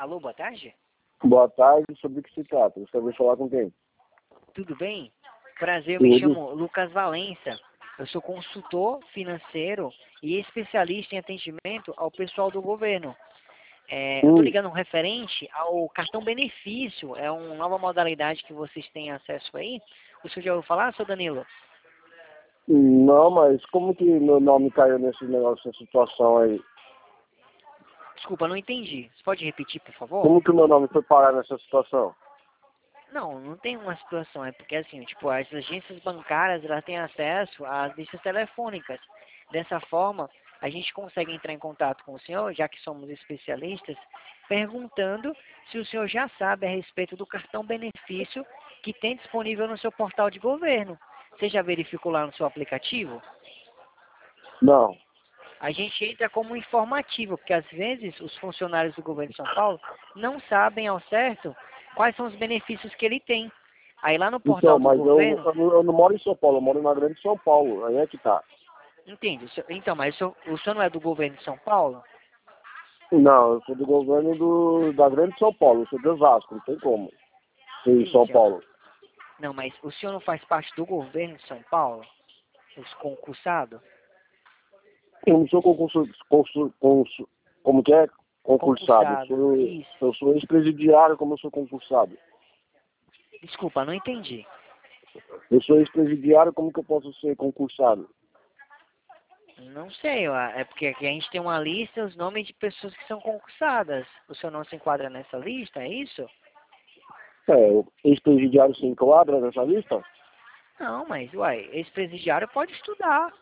Alô, boa tarde? Boa tarde, sobre o que se trata? Você quer falar com quem? Tudo bem? Prazer, eu me Tudo. chamo Lucas Valença. Eu sou consultor financeiro e especialista em atendimento ao pessoal do governo. Eu estou ligando referente ao cartão benefício. É uma nova modalidade que vocês têm acesso aí. O senhor já ouviu falar, seu Danilo? Não, mas como que meu nome caiu nesse negócio, nessa situação aí? Desculpa, não entendi. Você pode repetir, por favor? Como que meu nome foi parar nessa situação? Não, não tem uma situação. É porque, assim, tipo, as agências bancárias, elas têm acesso às listas telefônicas. Dessa forma, a gente consegue entrar em contato com o senhor, já que somos especialistas, perguntando se o senhor já sabe a respeito do cartão benefício que tem disponível no seu portal de governo. Você já verificou lá no seu aplicativo? Não. A gente entra como informativo, porque às vezes os funcionários do governo de São Paulo não sabem ao certo quais são os benefícios que ele tem. Aí lá no Então, portal do mas governo, eu não moro em São Paulo, eu moro na Grande São Paulo, aí é que tá. entende? Então, mas o senhor não é do governo de São Paulo? Não, eu sou do governo da Grande São Paulo, eu sou de Osasco, não tem como ser em Sim, São senhor. Paulo. Não, mas o senhor não faz parte do governo de São Paulo? Os concursados? Eu não sou como que é? Concursado. Concursado, isso. Eu sou ex-presidiário, como eu sou concursado. Desculpa, não entendi. Eu sou ex-presidiário, como que eu posso ser concursado? Não sei, é porque aqui a gente tem uma lista, os nomes de pessoas que são concursadas. O senhor não se enquadra nessa lista, é isso? O ex-presidiário se enquadra nessa lista? Não, mas, uai, ex-presidiário pode estudar.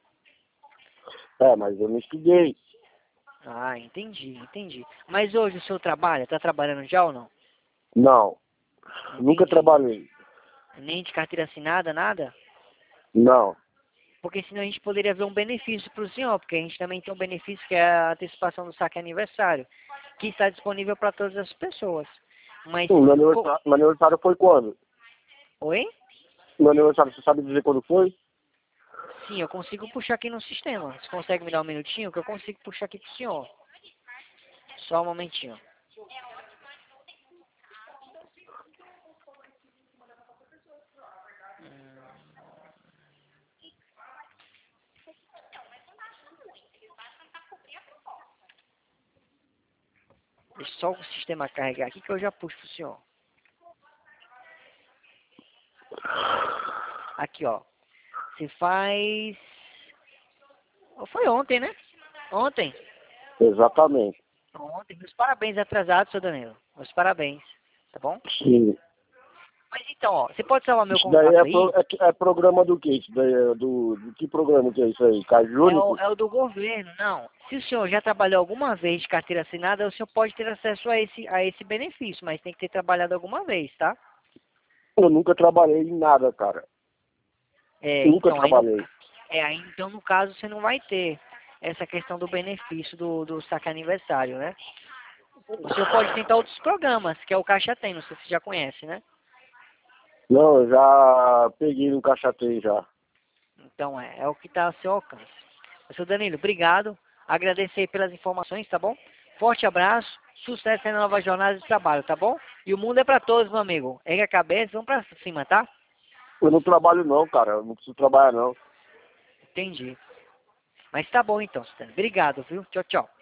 Mas eu não estudei. Ah, entendi. Mas hoje o senhor trabalha? Tá trabalhando já ou não? Não, nunca Entendi. trabalhei. Nem de carteira assinada, nada? Não. Porque senão a gente poderia ver um benefício para o senhor, porque a gente também tem um benefício que é a antecipação do saque aniversário, que está disponível para todas as pessoas. Mas, Meu aniversário foi quando? oi? Meu aniversário, você sabe dizer quando foi? Sim, eu consigo puxar aqui no sistema. Você consegue me dar um minutinho que eu consigo puxar aqui para o senhor? Só um momentinho. Deixa só o sistema carregar aqui que eu já puxo para o senhor. Aqui, ó. Você faz... Foi ontem, né? Ontem. Exatamente. Ontem. Meus parabéns atrasados, seu Danilo. Meus parabéns. Tá bom? Sim. Mas então, ó. Você pode salvar meu Isso daí contato aí? é programa do quê? Isso daí é do que programa que é isso aí? Caixa Único? É o do governo, não. Se o senhor já trabalhou alguma vez de carteira assinada, o senhor pode ter acesso a esse benefício, mas tem que ter trabalhado alguma vez, tá? Eu nunca trabalhei em nada, cara. Nunca Então, trabalhei. então, no caso, você não vai ter essa questão do benefício do saque aniversário, né? O senhor pode tentar outros programas, que é o Caixa Tem, não sei se você já conhece, né? Não, eu já peguei no Caixa Tem já. Então, é o que está ao seu alcance. Seu Danilo, obrigado. Agradecer aí pelas informações, tá bom? Forte abraço. Sucesso aí na nova jornada de trabalho, tá bom? E o mundo é pra todos, meu amigo. Ergue a cabeça, vamos pra cima, tá? Eu não trabalho não, cara. Eu não preciso trabalhar não. Entendi. Mas tá bom então, Sutano. Obrigado, viu? Tchau, tchau.